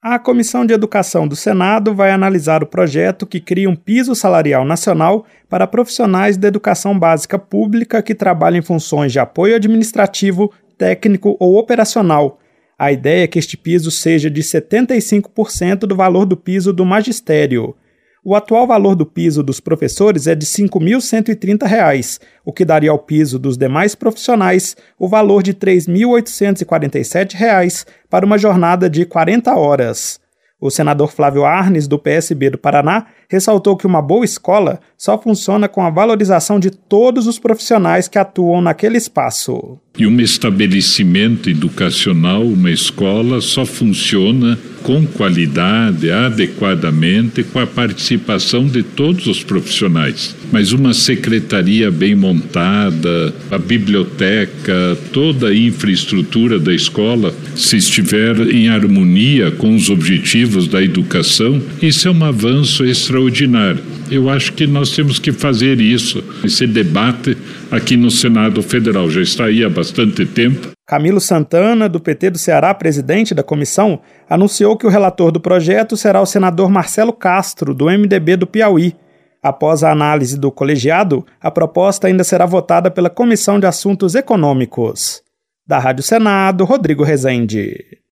A Comissão de Educação do Senado vai analisar o projeto que cria um piso salarial nacional para profissionais da educação básica pública que trabalham em funções de apoio administrativo, técnico ou operacional. A ideia é que este piso seja de 75% do valor do piso do magistério. O atual valor do piso dos professores é de R$ 5.130, o que daria ao piso dos demais profissionais o valor de R$ 3.847 para uma jornada de 40 horas. O senador Flávio Arnes, do PSB do Paraná, ressaltou que uma boa escola só funciona com a valorização de todos os profissionais que atuam naquele espaço. E um estabelecimento educacional, uma escola, só funciona com qualidade, adequadamente, com a participação de todos os profissionais. Mas uma secretaria bem montada, a biblioteca, toda a infraestrutura da escola, se estiver em harmonia com os objetivos da educação, isso é um avanço extraordinário. Eu acho que nós temos que fazer isso, esse debate aqui no Senado Federal. Já está aí há bastante tempo. Camilo Santana, do PT do Ceará, presidente da comissão, anunciou que o relator do projeto será o senador Marcelo Castro, do MDB do Piauí. Após a análise do colegiado, a proposta ainda será votada pela Comissão de Assuntos Econômicos. Da Rádio Senado, Rodrigo Rezende.